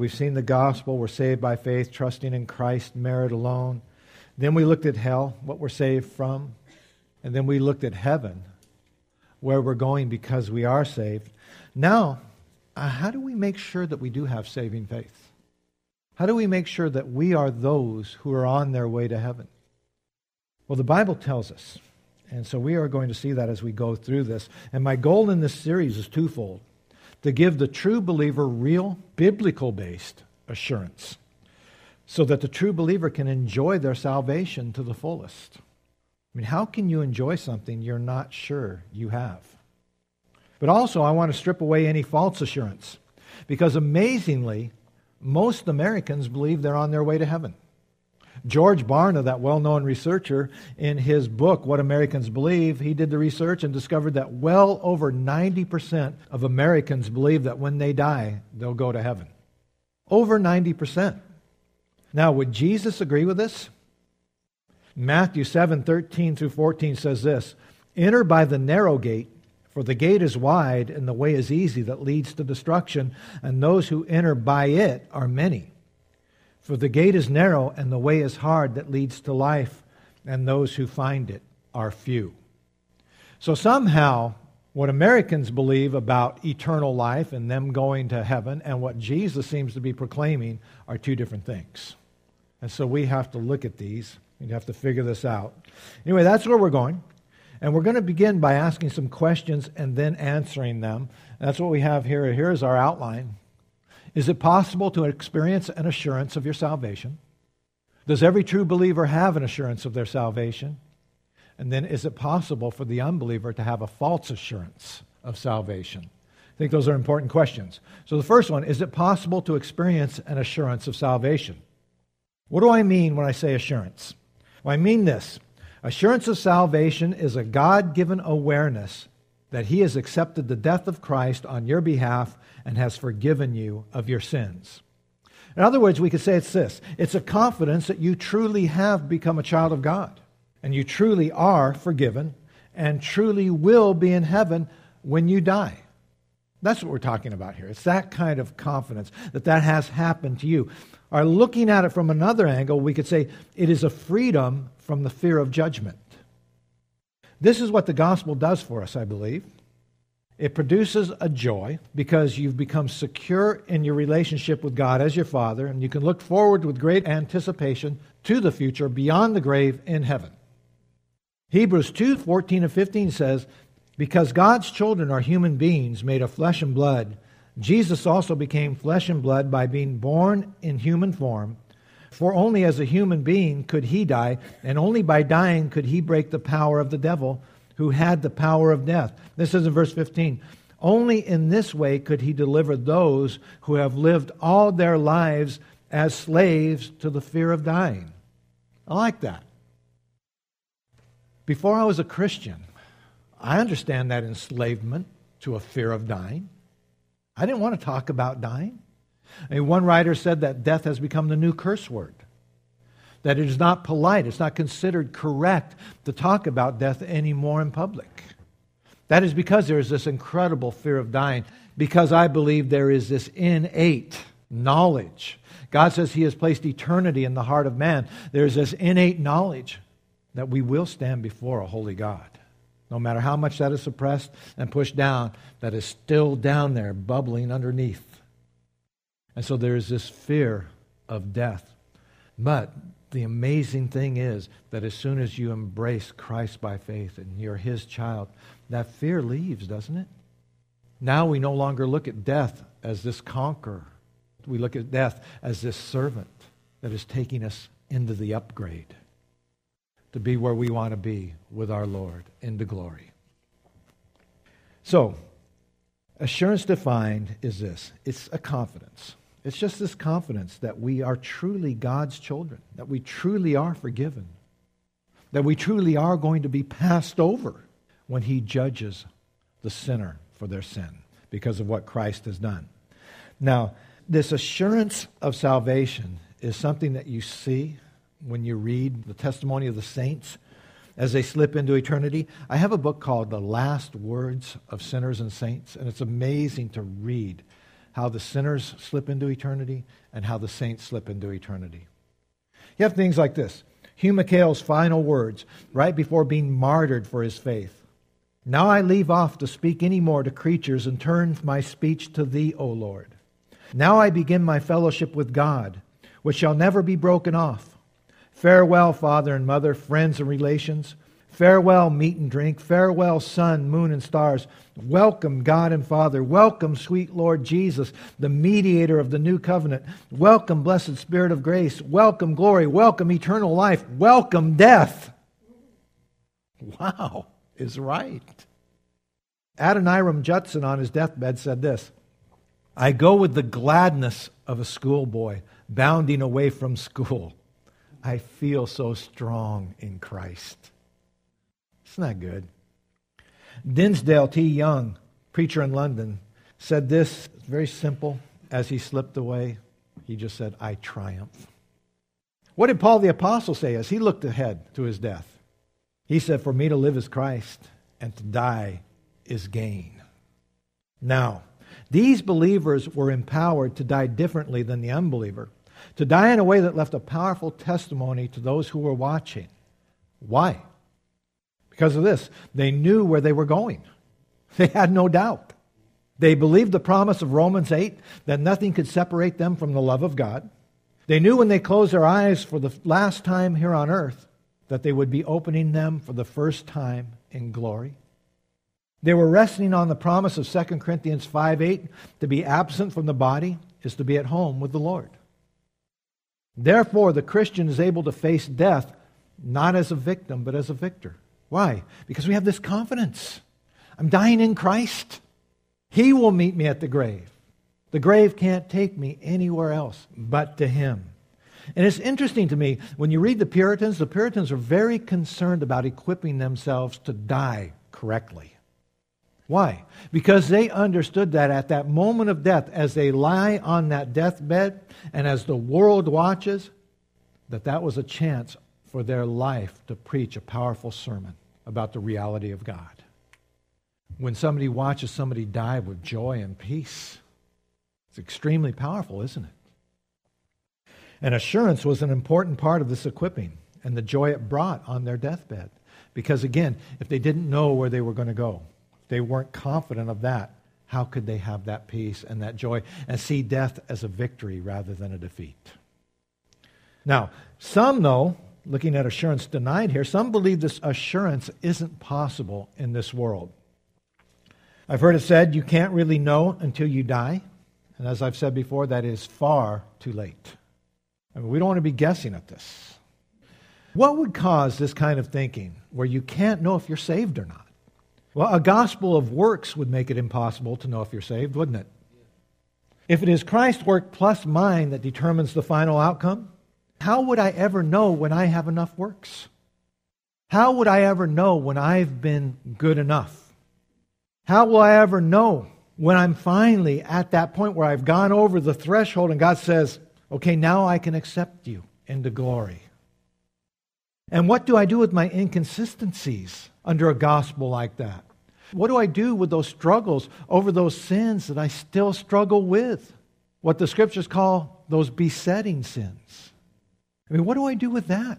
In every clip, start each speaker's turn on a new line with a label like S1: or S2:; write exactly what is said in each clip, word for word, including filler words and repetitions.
S1: We've seen the gospel. We're saved by faith, trusting in Christ, merit alone. Then we looked at hell, what we're saved from. And then we looked at heaven, where we're going because we are saved. Now, uh, how do we make sure that we do have saving faith? How do we make sure that we are those who are on their way to heaven? Well, the Bible tells us. And so we are going to see that as we go through this. And my goal in this series is twofold. To give the true believer real, biblical-based assurance so that the true believer can enjoy their salvation to the fullest. I mean, how can you enjoy something you're not sure you have? But also, I want to strip away any false assurance. Because amazingly, most Americans believe they're on their way to heaven. George Barna, that well-known researcher, in his book, What Americans Believe, he did the research and discovered that well over ninety percent of Americans believe that when they die, they'll go to heaven. Over ninety percent. Now, would Jesus agree with this? Matthew seven, thirteen through fourteen says this, "Enter by the narrow gate, for the gate is wide and the way is easy that leads to destruction, and those who enter by it are many. For the gate is narrow and the way is hard that leads to life, and those who find it are few." So somehow, what Americans believe about eternal life and them going to heaven and what Jesus seems to be proclaiming are two different things. And so we have to look at these. We have to figure this out. Anyway, that's where we're going. And we're going to begin by asking some questions and then answering them. That's what we have here. Here is our outline. Is it possible to experience an assurance of your salvation? Does every true believer have an assurance of their salvation? And then is it possible for the unbeliever to have a false assurance of salvation? I think those are important questions. So the first one, is it possible to experience an assurance of salvation? What do I mean when I say assurance? Well, I mean this. Assurance of salvation is a God-given awareness that He has accepted the death of Christ on your behalf and has forgiven you of your sins. In other words, we could say it's this. It's a confidence that you truly have become a child of God, and you truly are forgiven, and truly will be in heaven when you die. That's what we're talking about here. It's that kind of confidence that that has happened to you. Or looking at it from another angle, we could say it is a freedom from the fear of judgment. This is what the gospel does for us, I believe. It produces a joy because you've become secure in your relationship with God as your Father, and you can look forward with great anticipation to the future beyond the grave in heaven. Hebrews two, fourteen and fifteen says, "Because God's children are human beings made of flesh and blood, Jesus also became flesh and blood by being born in human form. For only as a human being could He die, and only by dying could He break the power of the devil, who had the power of death." This is in verse fifteen. "Only in this way could He deliver those who have lived all their lives as slaves to the fear of dying." I like that. Before I was a Christian, I understand that enslavement to a fear of dying. I didn't want to talk about dying. I mean, one writer said that death has become the new curse word. That it is not polite, it's not considered correct to talk about death anymore in public. That is because there is this incredible fear of dying, because I believe there is this innate knowledge. God says He has placed eternity in the heart of man. There is this innate knowledge that we will stand before a holy God. No matter how much that is suppressed and pushed down, that is still down there, bubbling underneath. And so there is this fear of death. But the amazing thing is that as soon as you embrace Christ by faith and you're His child, that fear leaves, doesn't it? Now we no longer look at death as this conqueror. We look at death as this servant that is taking us into the upgrade, to be where we want to be with our Lord, into glory. So, assurance defined is this. It's a confidence. It's just this confidence that we are truly God's children, that we truly are forgiven, that we truly are going to be passed over when He judges the sinner for their sin because of what Christ has done. Now, this assurance of salvation is something that you see when you read the testimony of the saints as they slip into eternity. I have a book called The Last Words of Sinners and Saints, and it's amazing to read how the sinners slip into eternity and how the saints slip into eternity. You have things like this. Hugh McHale's final words right before being martyred for his faith. Now I leave off to speak any more to creatures and turn my speech to Thee, O Lord. Now I begin my fellowship with God, which shall never be broken off. Farewell, Father and Mother, friends and relations. Farewell, meat and drink. Farewell, sun, moon, and stars. Welcome, God and Father. Welcome, sweet Lord Jesus, the mediator of the new covenant. Welcome, blessed Spirit of grace. Welcome, glory. Welcome, eternal life. Welcome, death. Wow, is right. Adoniram Judson on his deathbed said this, I go with the gladness of a schoolboy bounding away from school. I feel so strong in Christ. Isn't that good? Dinsdale T. Young, preacher in London, said this, very simple, as he slipped away. He just said, I triumph. What did Paul the Apostle say as he looked ahead to his death? He said, for me to live is Christ, and to die is gain. Now, these believers were empowered to die differently than the unbeliever, to die in a way that left a powerful testimony to those who were watching. Why? Because of this. They knew where they were going. They had no doubt. They believed the promise of Romans eight, that nothing could separate them from the love of God. They knew when they closed their eyes for the last time here on earth, that they would be opening them for the first time in glory. They were resting on the promise of Second Corinthians five eight, to be absent from the body is to be at home with the Lord. Therefore, the Christian is able to face death not as a victim, but as a victor. Why? Because we have this confidence. I'm dying in Christ. He will meet me at the grave. The grave can't take me anywhere else but to Him. And it's interesting to me, when you read the Puritans, the Puritans are very concerned about equipping themselves to die correctly. Why? Because they understood that at that moment of death, as they lie on that deathbed, and as the world watches, that that was a chance for their life to preach a powerful sermon about the reality of God. When somebody watches somebody die with joy and peace, it's extremely powerful, isn't it? And assurance was an important part of this equipping and the joy it brought on their deathbed. Because again, if they didn't know where they were going to go, if they weren't confident of that, how could they have that peace and that joy and see death as a victory rather than a defeat? Now, some, though, looking at assurance denied here, some believe this assurance isn't possible in this world. I've heard it said you can't really know until you die. And as I've said before, that is far too late. I mean, we don't want to be guessing at this. What would cause this kind of thinking where you can't know if you're saved or not? Well, a gospel of works would make it impossible to know if you're saved, wouldn't it? If it is Christ's work plus mine that determines the final outcome, how would I ever know when I have enough works? How would I ever know when I've been good enough? How will I ever know when I'm finally at that point where I've gone over the threshold and God says, okay, now I can accept you into glory? And what do I do with my inconsistencies under a gospel like that? What do I do with those struggles over those sins that I still struggle with? What the Scriptures call those besetting sins. I mean, what do I do with that?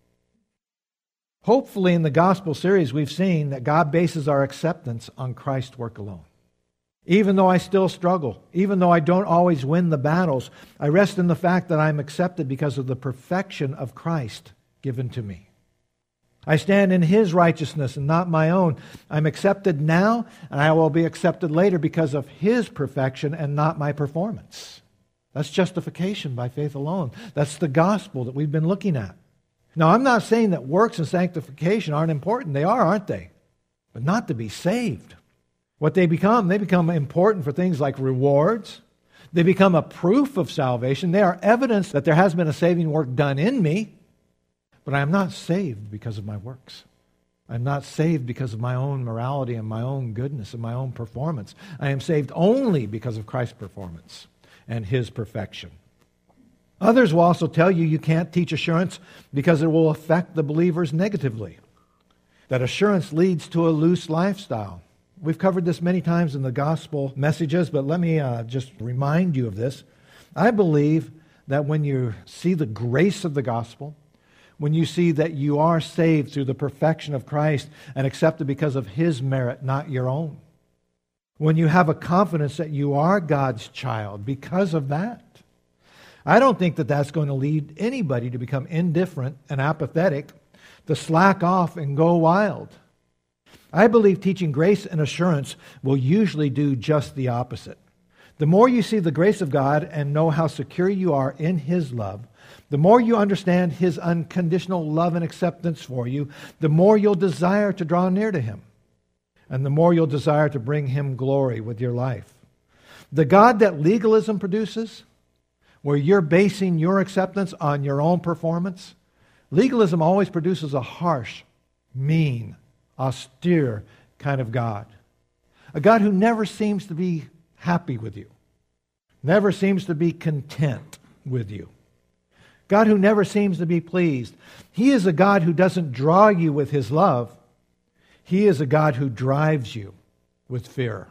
S1: Hopefully in the gospel series we've seen that God bases our acceptance on Christ's work alone. Even though I still struggle, even though I don't always win the battles, I rest in the fact that I'm accepted because of the perfection of Christ given to me. I stand in His righteousness and not my own. I'm accepted now, and I will be accepted later because of His perfection and not my performance. That's justification by faith alone. That's the gospel that we've been looking at. Now, I'm not saying that works and sanctification aren't important. They are, aren't they? But not to be saved. What they become, they become important for things like rewards. They become a proof of salvation. They are evidence that there has been a saving work done in me. But I am not saved because of my works. I'm not saved because of my own morality and my own goodness and my own performance. I am saved only because of Christ's performance and His perfection. Others will also tell you you can't teach assurance because it will affect the believers negatively. That assurance leads to a loose lifestyle. We've covered this many times in the gospel messages, but let me uh, just remind you of this. I believe that when you see the grace of the gospel, when you see that you are saved through the perfection of Christ and accepted because of His merit, not your own, when you have a confidence that you are God's child because of that, I don't think that that's going to lead anybody to become indifferent and apathetic, to slack off and go wild. I believe teaching grace and assurance will usually do just the opposite. The more you see the grace of God and know how secure you are in His love, the more you understand His unconditional love and acceptance for you, the more you'll desire to draw near to Him, and the more you'll desire to bring Him glory with your life. The God that legalism produces, where you're basing your acceptance on your own performance, legalism always produces a harsh, mean, austere kind of God. A God who never seems to be happy with you, never seems to be content with you. God who never seems to be pleased. He is a God who doesn't draw you with His love. He is a God who drives you with fear.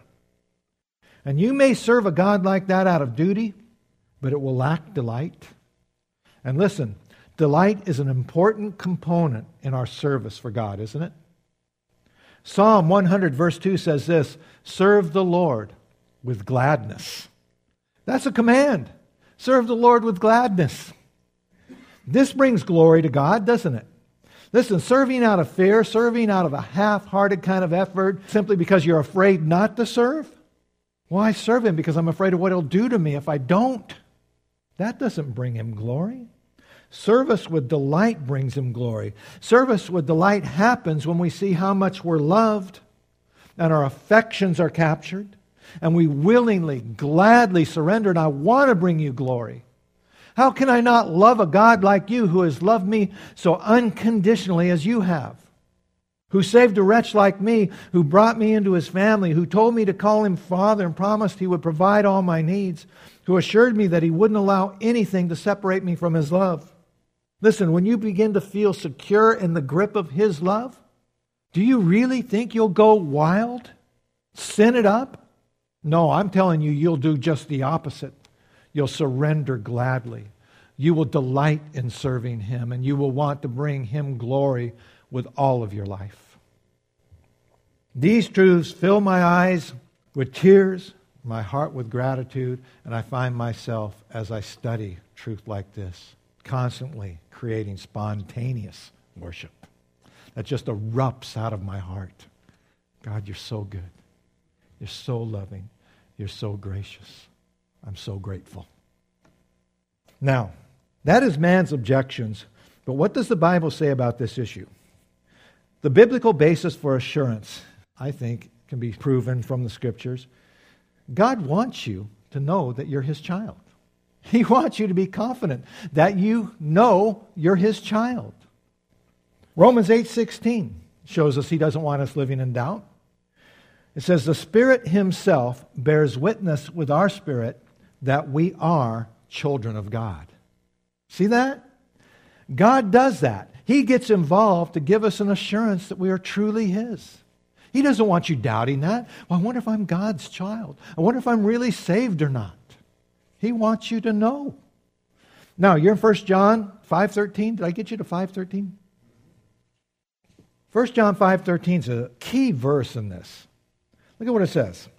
S1: And you may serve a God like that out of duty, but it will lack delight. And listen, delight is an important component in our service for God, isn't it? Psalm one hundred verse two says this, serve the Lord with gladness. That's a command. Serve the Lord with gladness. This brings glory to God, doesn't it? Listen, serving out of fear, serving out of a half-hearted kind of effort, simply because you're afraid not to serve? Well, I serve Him because I'm afraid of what He'll do to me if I don't. That doesn't bring Him glory. Service with delight brings Him glory. Service with delight happens when we see how much we're loved and our affections are captured and we willingly, gladly surrender, and I want to bring You glory. How can I not love a God like You who has loved me so unconditionally as You have? Who saved a wretch like me, who brought me into His family, who told me to call Him Father and promised He would provide all my needs, who assured me that He wouldn't allow anything to separate me from His love. Listen, when you begin to feel secure in the grip of His love, do you really think you'll go wild? Sin it up? No, I'm telling you, you'll do just the opposite. You'll surrender gladly. You will delight in serving Him, and you will want to bring Him glory with all of your life. These truths fill my eyes with tears, my heart with gratitude, and I find myself, as I study truth like this, constantly creating spontaneous worship that just erupts out of my heart. God, You're so good. You're so loving. You're so gracious. I'm so grateful. Now, that is man's objections, but what does the Bible say about this issue? The biblical basis for assurance, I think, can be proven from the Scriptures. God wants you to know that you're His child. He wants you to be confident that you know you're His child. Romans eight sixteen shows us He doesn't want us living in doubt. It says, the Spirit Himself bears witness with our spirit that we are children of God. See that? God does that. He gets involved to give us an assurance that we are truly His. He doesn't want you doubting that. Well, I wonder if I'm God's child. I wonder if I'm really saved or not. He wants you to know. Now, you're in First John five thirteen. Did I get you to five thirteen? First John five thirteen is a key verse in this. Look at what it says.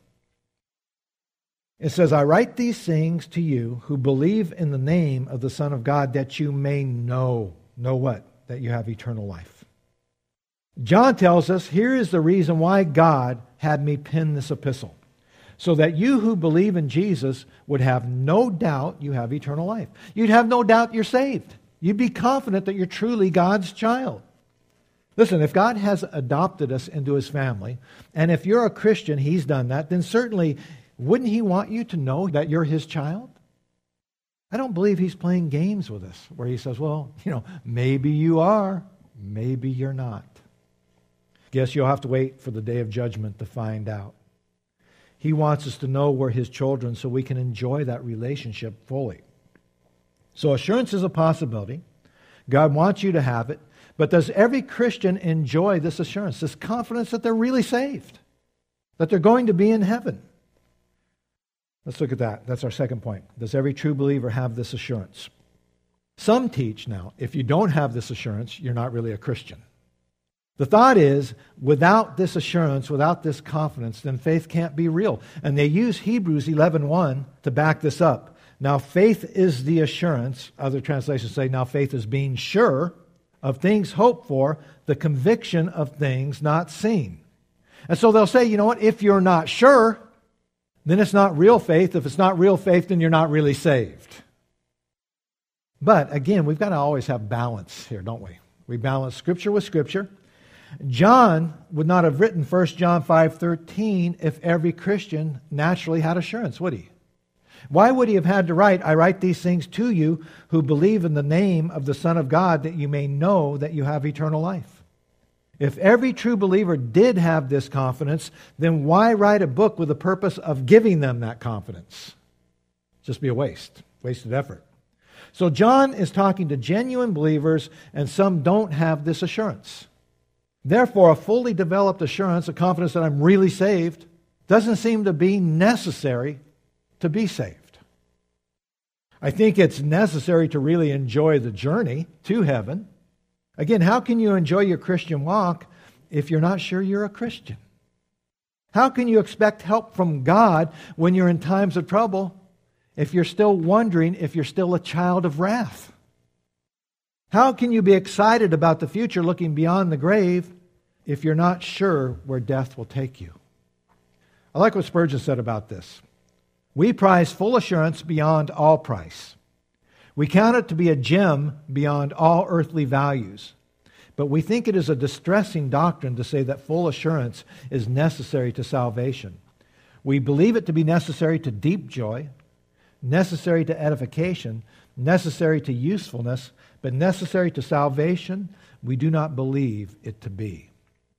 S1: It says, I write these things to you who believe in the name of the Son of God, that you may know. Know what? That you have eternal life. John tells us, here is the reason why God had me pen this epistle. So that you who believe in Jesus would have no doubt you have eternal life. You'd have no doubt you're saved. You'd be confident that you're truly God's child. Listen, if God has adopted us into His family, and if you're a Christian, He's done that, then certainly wouldn't He want you to know that you're His child? I don't believe He's playing games with us, where He says, well, you know, maybe you are, maybe you're not. Guess you'll have to wait for the day of judgment to find out. He wants us to know we're His children so we can enjoy that relationship fully. So assurance is a possibility. God wants you to have it. But does every Christian enjoy this assurance, this confidence that they're really saved? that they're going to be in heaven. Let's look at that. That's our second point. Does every true believer have this assurance? Some teach now, if you don't have this assurance, you're not really a Christian. The thought is, without this assurance, without this confidence, then faith can't be real. And they use Hebrews eleven one to back this up. Now faith is the assurance. Other translations say, now faith is being sure of things hoped for, the conviction of things not seen. And so they'll say, you know what, if you're not sure, then it's not real faith. If it's not real faith, then you're not really saved. But again, we've got to always have balance here, don't we? We balance Scripture with Scripture. John would not have written First John five thirteen if every Christian naturally had assurance, would he? Why would he have had to write, I write these things to you who believe in the name of the Son of God, that you may know that you have eternal life? If every true believer did have this confidence, then why write a book with the purpose of giving them that confidence? Just be a waste, wasted effort. So John is talking to genuine believers, and some don't have this assurance. Therefore, a fully developed assurance, a confidence that I'm really saved, doesn't seem to be necessary to be saved. I think it's necessary to really enjoy the journey to heaven. Again, how can you enjoy your Christian walk if you're not sure you're a Christian? How can you expect help from God when you're in times of trouble if you're still wondering if you're still a child of wrath? How can you be excited about the future looking beyond the grave if you're not sure where death will take you? I like what Spurgeon said about this. We prize full assurance beyond all price. We count it to be a gem beyond all earthly values. But we think it is a distressing doctrine to say that full assurance is necessary to salvation. We believe it to be necessary to deep joy, necessary to edification, necessary to usefulness, but necessary to salvation, we do not believe it to be.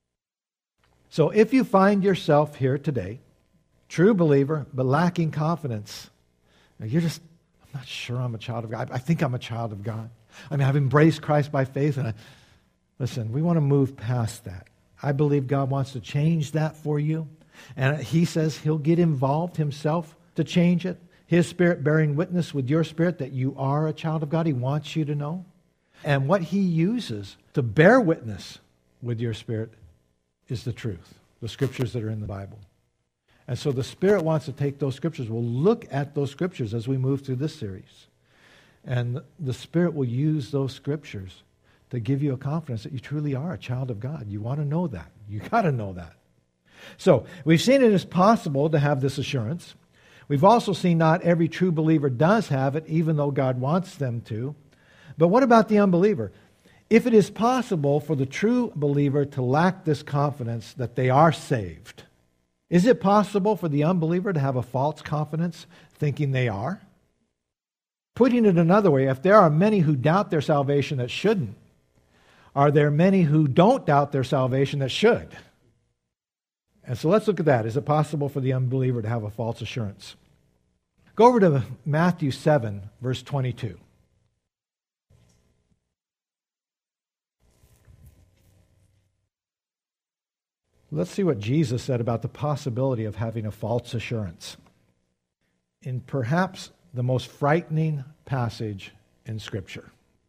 S1: So if you find yourself here today, true believer, but lacking confidence, you're just, I'm not sure I'm a child of God. I think I'm a child of God. I mean, I've embraced Christ by faith. And I, listen, we want to move past that. I believe God wants to change that for you. And He says He'll get involved Himself to change it. His Spirit bearing witness with your spirit that you are a child of God. He wants you to know. And what He uses to bear witness with your spirit is the truth, the Scriptures that are in the Bible. And so the Spirit wants to take those Scriptures. We'll look at those Scriptures as we move through this series. And the Spirit will use those Scriptures to give you a confidence that you truly are a child of God. You want to know that. You got to know that. So we've seen it is possible to have this assurance. We've also seen not every true believer does have it, even though God wants them to. But what about the unbeliever? If it is possible for the true believer to lack this confidence that they are saved, is it possible for the unbeliever to have a false confidence thinking they are? Putting it another way, if there are many who doubt their salvation that shouldn't, are there many who don't doubt their salvation that should? And so let's look at that. Is it possible for the unbeliever to have a false assurance? Go over to Matthew seven, verse twenty-two. Let's see what Jesus said about the possibility of having a false assurance in perhaps the most frightening passage in Scripture.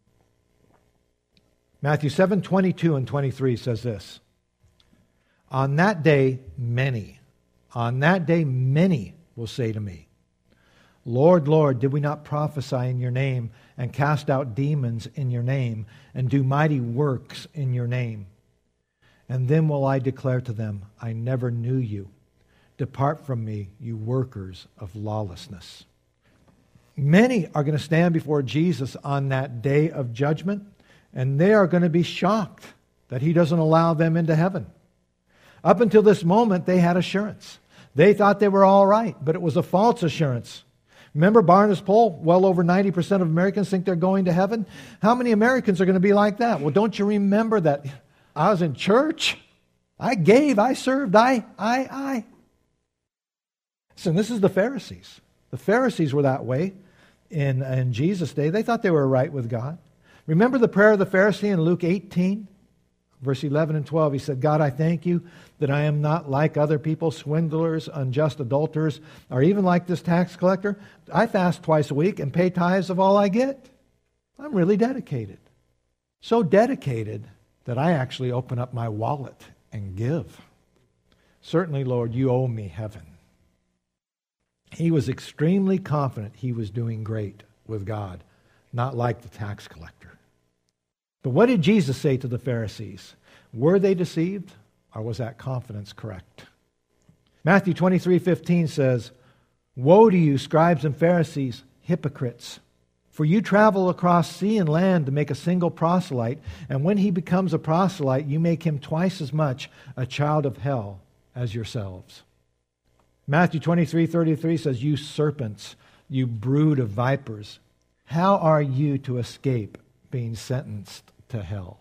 S1: Matthew seven, twenty-two and twenty-three says this. On that day, many, on that day, many will say to me, Lord, Lord, did we not prophesy in your name and cast out demons in your name and do mighty works in your name? And then will I declare to them, I never knew you. Depart from me, you workers of lawlessness. Many are going to stand before Jesus on that day of judgment, and they are going to be shocked that He doesn't allow them into heaven. Up until this moment, they had assurance. They thought they were all right, but it was a false assurance. Remember Barnes poll? Well over ninety percent of Americans think they're going to heaven. How many Americans are going to be like that? Well, don't you remember that I was in church? I gave, I served, I, I, I. So this is the Pharisees. The Pharisees were that way in, in Jesus' day. They thought they were right with God. Remember the prayer of the Pharisee in Luke eighteen? Verse eleven and twelve, he said, God, I thank you that I am not like other people, swindlers, unjust adulterers, or even like this tax collector. I fast twice a week and pay tithes of all I get. I'm really dedicated. So dedicated that I actually open up my wallet and give. Certainly, Lord, you owe me heaven. He was extremely confident he was doing great with God, not like the tax collector. But what did Jesus say to the Pharisees? Were they deceived, or was that confidence correct? Matthew twenty-three fifteen says, Woe to you, scribes and Pharisees, hypocrites! For you travel across sea and land to make a single proselyte, and when he becomes a proselyte, you make him twice as much a child of hell as yourselves. Matthew twenty-three thirty-three says, You serpents, you brood of vipers, how are you to escape being sentenced to hell?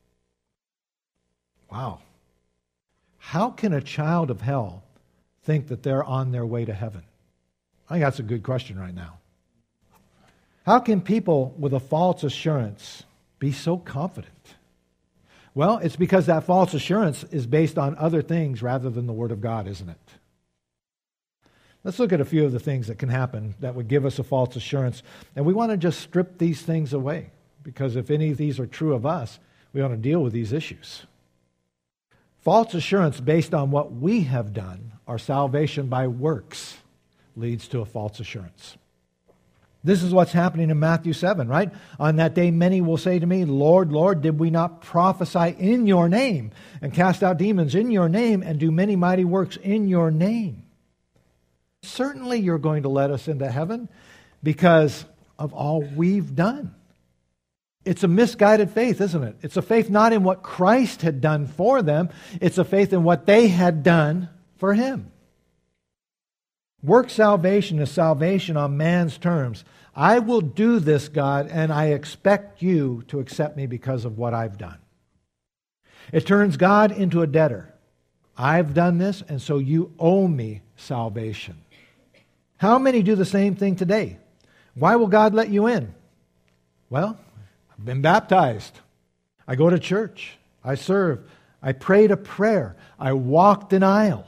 S1: Wow. How can a child of hell think that they're on their way to heaven? I think that's a good question right now. How can people with a false assurance be so confident? Well, it's because that false assurance is based on other things rather than the Word of God, isn't it? Let's look at a few of the things that can happen that would give us a false assurance. And we want to just strip these things away, because if any of these are true of us, we want to deal with these issues. False assurance based on what we have done, or salvation by works, leads to a false assurance. This is what's happening in Matthew seven, right? On that day, many will say to me, Lord, Lord, did we not prophesy in your name and cast out demons in your name and do many mighty works in your name? Certainly you're going to let us into heaven because of all we've done. It's a misguided faith, isn't it? It's a faith not in what Christ had done for them. It's a faith in what they had done for Him. Work salvation is salvation on man's terms. I will do this, God, and I expect you to accept me because of what I've done. It turns God into a debtor. I've done this, and so you owe me salvation. How many do the same thing today? Why will God let you in? Well, I've been baptized. I go to church. I serve. I prayed a prayer. I walked an aisle.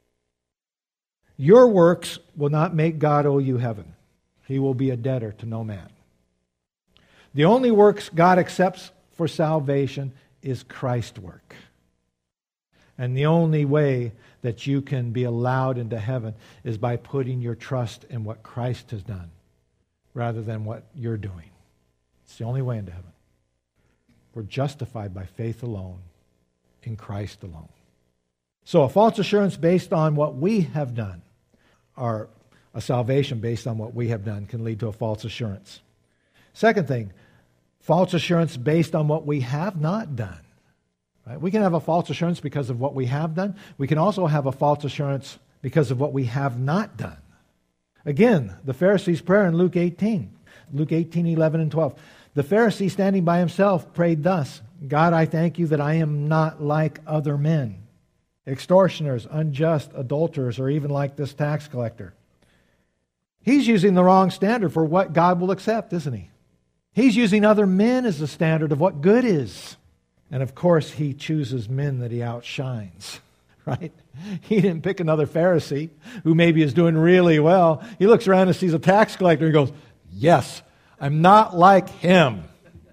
S1: Your works will not make God owe you heaven. He will be a debtor to no man. The only works God accepts for salvation is Christ's work. And the only way that you can be allowed into heaven is by putting your trust in what Christ has done rather than what you're doing. It's the only way into heaven. We're justified by faith alone, in Christ alone. So a false assurance based on what we have done, or a salvation based on what we have done, can lead to a false assurance. Second thing, false assurance based on what we have not done. Right? We can have a false assurance because of what we have done. We can also have a false assurance because of what we have not done. Again, the Pharisee's prayer in Luke eighteen. Luke eighteen, eleven and twelve. The Pharisee, standing by himself, prayed thus, God, I thank you that I am not like other men, extortioners, unjust, adulterers, or even like this tax collector. He's using the wrong standard for what God will accept, isn't he? He's using other men as the standard of what good is. And of course, he chooses men that he outshines, right? He didn't pick another Pharisee who maybe is doing really well. He looks around and sees a tax collector and goes, yes, I'm not like him.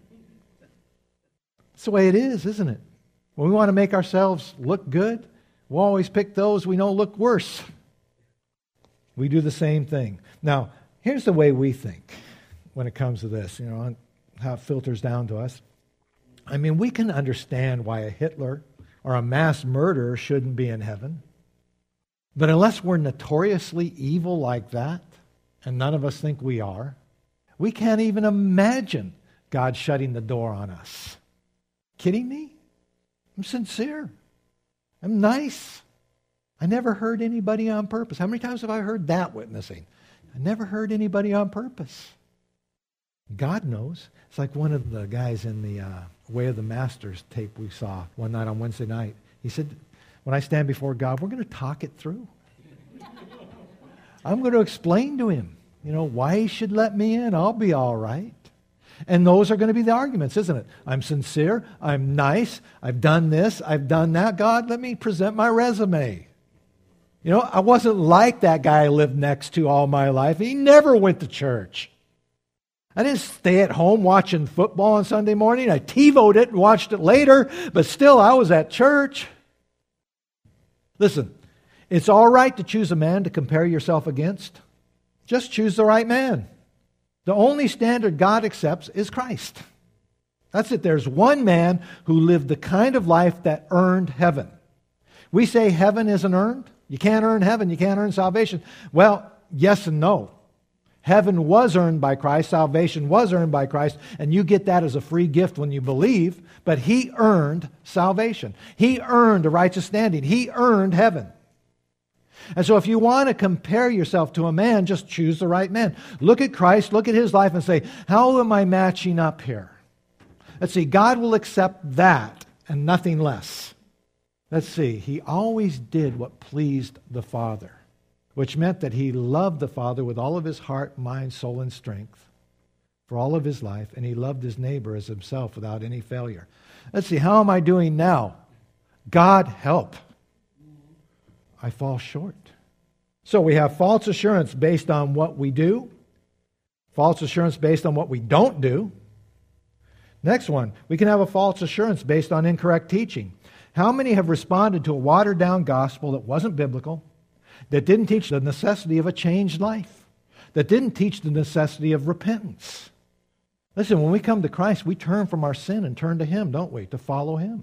S1: That's the way it is, isn't it? When we want to make ourselves look good, we'll always pick those we know look worse. We do the same thing. Now, here's the way we think when it comes to this, you know, how it filters down to us. I mean, we can understand why a Hitler or a mass murderer shouldn't be in heaven. But unless we're notoriously evil like that, and none of us think we are, we can't even imagine God shutting the door on us. Kidding me? I'm sincere. I'm nice. I never hurt anybody on purpose. How many times have I heard that witnessing? I never hurt anybody on purpose. God knows. It's like one of the guys in the uh, Way of the Masters tape we saw one night on Wednesday night. He said, when I stand before God, we're going to talk it through. I'm going to explain to him, you know, why he should let me in. I'll be all right. And those are going to be the arguments, isn't it? I'm sincere. I'm nice. I've done this. I've done that. God, let me present my resume. You know, I wasn't like that guy I lived next to all my life. He never went to church. I didn't stay at home watching football on Sunday morning. I TiVoed it and watched it later, but still I was at church. Listen, it's all right to choose a man to compare yourself against. Just choose the right man. The only standard God accepts is Christ. That's it. There's one man who lived the kind of life that earned heaven. We say heaven isn't earned. You can't earn heaven. You can't earn salvation. Well, yes and no. Heaven was earned by Christ. Salvation was earned by Christ. And you get that as a free gift when you believe. But He earned salvation. He earned a righteous standing. He earned heaven. And so if you want to compare yourself to a man, just choose the right man. Look at Christ, look at His life and say, how am I matching up here? Let's see, God will accept that and nothing less. Let's see, He always did what pleased the Father, which meant that He loved the Father with all of His heart, mind, soul, and strength for all of His life, and He loved His neighbor as Himself without any failure. Let's see, how am I doing now? God help. I fall short. So we have false assurance based on what we do, false assurance based on what we don't do. Next one, we can have a false assurance based on incorrect teaching. How many have responded to a watered-down gospel that wasn't biblical, that didn't teach the necessity of a changed life, that didn't teach the necessity of repentance? Listen, when we come to Christ, we turn from our sin and turn to Him, don't we, to follow Him.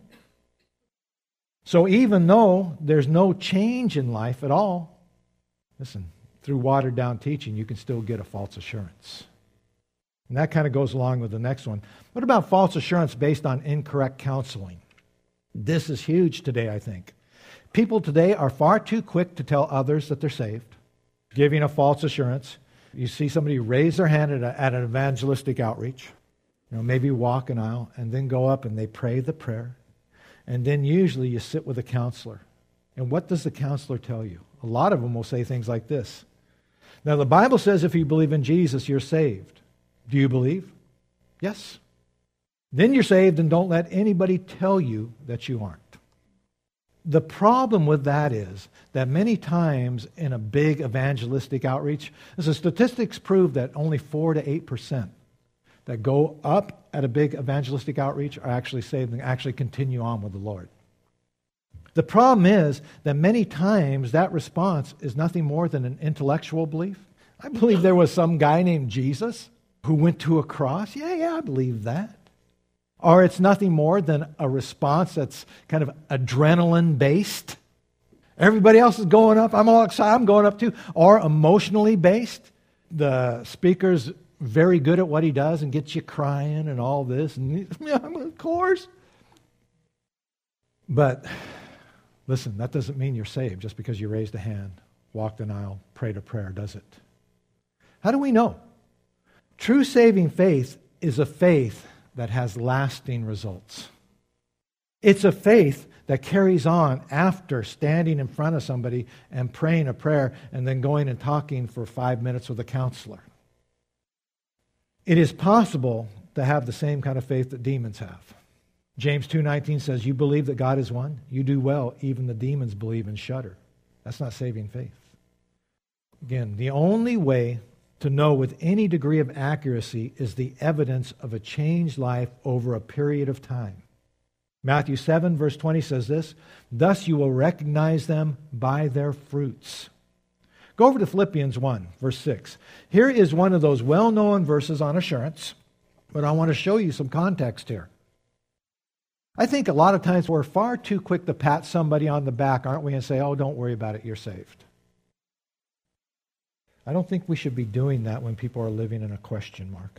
S1: So even though there's no change in life at all, listen, through watered-down teaching, you can still get a false assurance. And that kind of goes along with the next one. What about false assurance based on incorrect counseling? This is huge today, I think. People today are far too quick to tell others that they're saved, giving a false assurance. You see somebody raise their hand at, a, at an evangelistic outreach, you know, maybe walk an aisle, and then go up and they pray the prayer. And then usually you sit with a counselor. And what does the counselor tell you? A lot of them will say things like this. Now, the Bible says if you believe in Jesus, you're saved. Do you believe? Yes. Then you're saved, and don't let anybody tell you that you aren't. The problem with that is that many times in a big evangelistic outreach, the statistics prove that only four to eight percent that go up at a big evangelistic outreach are actually saved and actually continue on with the Lord. The problem is that many times that response is nothing more than an intellectual belief. I believe there was some guy named Jesus who went to a cross. Yeah, yeah, I believe that. Or it's nothing more than a response that's kind of adrenaline-based. Everybody else is going up. I'm all excited. I'm going up too. Or emotionally based. The speaker's very good at what he does and gets you crying and all this. And yeah, of course. But listen, that doesn't mean you're saved just because you raised a hand, walked an aisle, prayed a prayer, does it? How do we know? True saving faith is a faith that has lasting results. It's a faith that carries on after standing in front of somebody and praying a prayer and then going and talking for five minutes with a counselor. It is possible to have the same kind of faith that demons have. James two nineteen says, you believe that God is one? You do well. Even the demons believe and shudder. That's not saving faith. Again, the only way to know with any degree of accuracy is the evidence of a changed life over a period of time. Matthew seven verse twenty says this, thus you will recognize them by their fruits. Go over to Philippians one, verse six. Here is one of those well-known verses on assurance, but I want to show you some context here. I think a lot of times we're far too quick to pat somebody on the back, aren't we, and say, oh, don't worry about it, you're saved. I don't think we should be doing that when people are living in a question mark.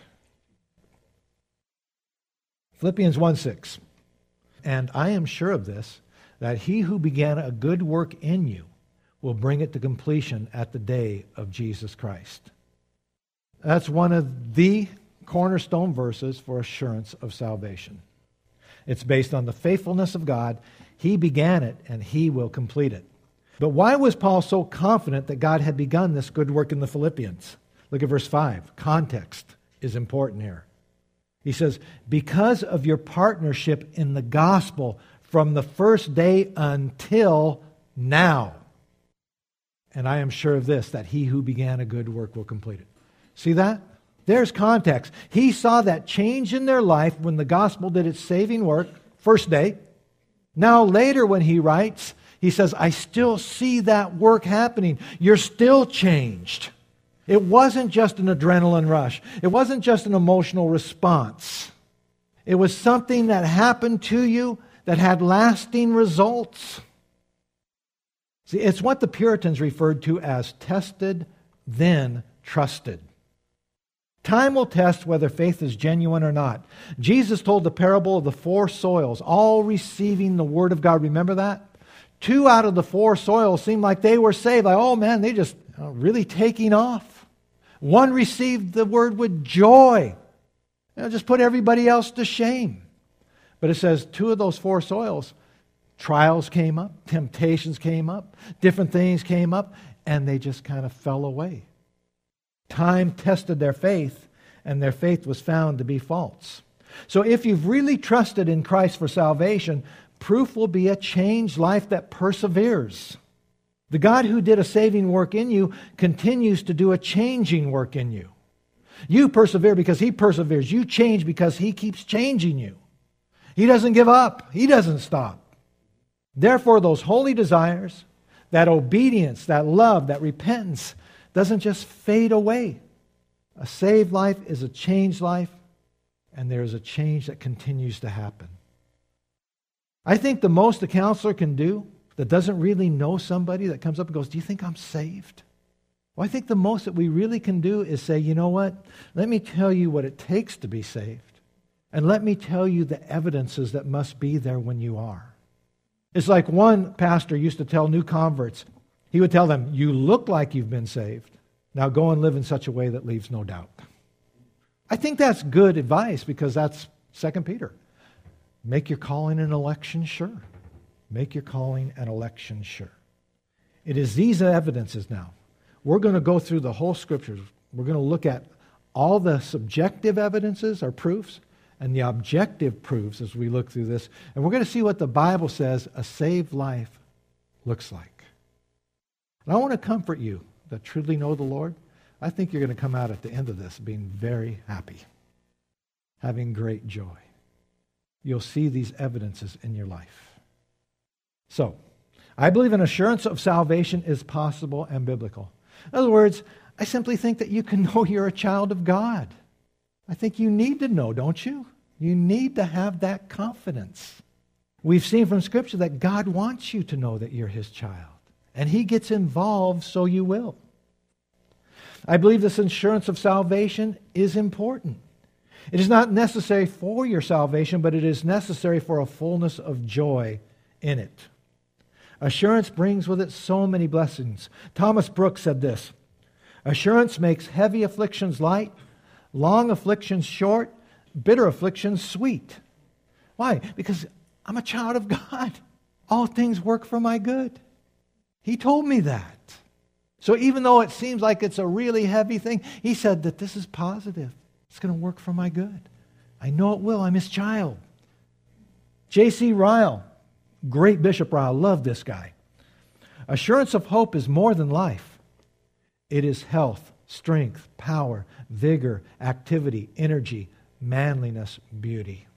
S1: Philippians one six. And I am sure of this, that he who began a good work in you will bring it to completion at the day of Jesus Christ. That's one of the cornerstone verses for assurance of salvation. It's based on the faithfulness of God. He began it, and He will complete it. But why was Paul so confident that God had begun this good work in the Philippians? Look at verse five. Context is important here. He says, because of your partnership in the gospel from the first day until now. And I am sure of this, that he who began a good work will complete it. See that? There's context. He saw that change in their life when the gospel did its saving work, first day. Now later when he writes, he says, I still see that work happening. You're still changed. It wasn't just an adrenaline rush. It wasn't just an emotional response. It was something that happened to you that had lasting results. See, it's what the Puritans referred to as tested, then trusted. Time will test whether faith is genuine or not. Jesus told the parable of the four soils, all receiving the Word of God. Remember that? Two out of the four soils seemed like they were saved. Like, oh man, they just uh, really taking off. One received the Word with joy. You know, just put everybody else to shame. But it says two of those four soils, trials came up, temptations came up, different things came up, and they just kind of fell away. Time tested their faith, and their faith was found to be false. So if you've really trusted in Christ for salvation, proof will be a changed life that perseveres. The God who did a saving work in you continues to do a changing work in you. You persevere because He perseveres. You change because He keeps changing you. He doesn't give up. He doesn't stop. Therefore, those holy desires, that obedience, that love, that repentance, doesn't just fade away. A saved life is a changed life, and there is a change that continues to happen. I think the most a counselor can do that doesn't really know somebody that comes up and goes, do you think I'm saved? Well, I think the most that we really can do is say, you know what? Let me tell you what it takes to be saved. And let me tell you the evidences that must be there when you are. It's like one pastor used to tell new converts. He would tell them, you look like you've been saved. Now go and live in such a way that leaves no doubt. I think that's good advice because that's Second Peter. Make your calling and election sure. Make your calling and election sure. It is these evidences now. We're going to go through the whole Scriptures. We're going to look at all the subjective evidences or proofs and the objective proofs as we look through this. And we're going to see what the Bible says a saved life looks like. And I want to comfort you that truly know the Lord. I think you're going to come out at the end of this being very happy, having great joy. You'll see these evidences in your life. So, I believe an assurance of salvation is possible and biblical. In other words, I simply think that you can know you're a child of God. I think you need to know, don't you? You need to have that confidence. We've seen from Scripture that God wants you to know that you're His child. And He gets involved so you will. I believe this assurance of salvation is important. It is not necessary for your salvation, but it is necessary for a fullness of joy in it. Assurance brings with it so many blessings. Thomas Brooks said this, assurance makes heavy afflictions light, long afflictions short, bitter afflictions sweet. Why? Because I'm a child of God. All things work for my good. He told me that. So even though it seems like it's a really heavy thing, He said that this is positive. It's going to work for my good. I know it will. I'm His child. J C Ryle, great Bishop Ryle, love this guy. Assurance of hope is more than life. It is health, strength, power, vigor, activity, energy, manliness, beauty.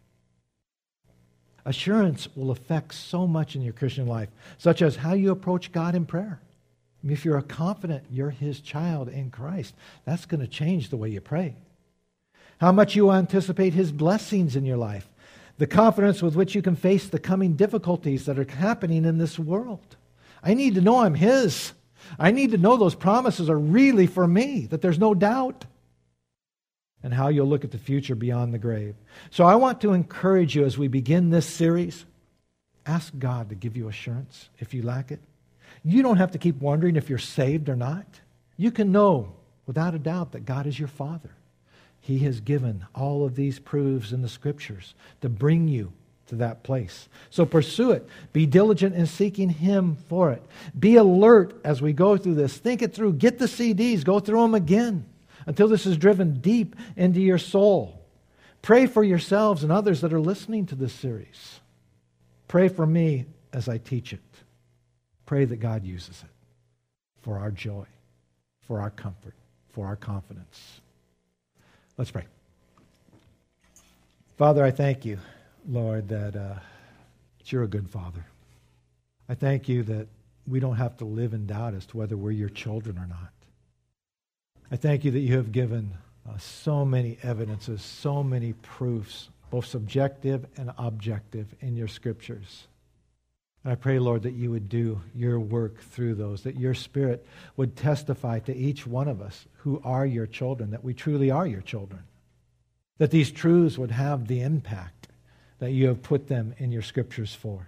S1: Assurance will affect so much in your Christian life, such as how you approach God in prayer. I mean, if you're confident you're His child in Christ, that's going to change the way you pray. How much you anticipate His blessings in your life. The confidence with which you can face the coming difficulties that are happening in this world. I need to know I'm His. I need to know those promises are really for me, that there's no doubt. And how you'll look at the future beyond the grave. So I want to encourage you as we begin this series, ask God to give you assurance if you lack it. You don't have to keep wondering if you're saved or not. You can know without a doubt that God is your Father. He has given all of these proofs in the Scriptures to bring you to that place. So pursue it. Be diligent in seeking Him for it. Be alert as we go through this. Think it through. Get the C Ds. Go through them again until this is driven deep into your soul. Pray for yourselves and others that are listening to this series. Pray for me as I teach it. Pray that God uses it for our joy, for our comfort, for our confidence. Let's pray. Father, I thank you, Lord, that uh, you're a good Father. I thank you that we don't have to live in doubt as to whether we're your children or not. I thank you that you have given uh, so many evidences, so many proofs, both subjective and objective in your scriptures. And I pray, Lord, that you would do your work through those, that your Spirit would testify to each one of us who are your children, that we truly are your children, that these truths would have the impact that you have put them in your scriptures for.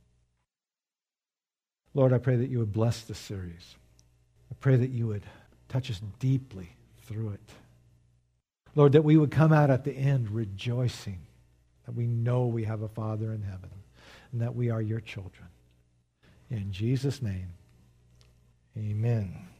S1: Lord, I pray that you would bless this series. I pray that you would touch us deeply through it. Lord, that we would come out at the end rejoicing that we know we have a Father in heaven and that we are your children. In Jesus' name, amen.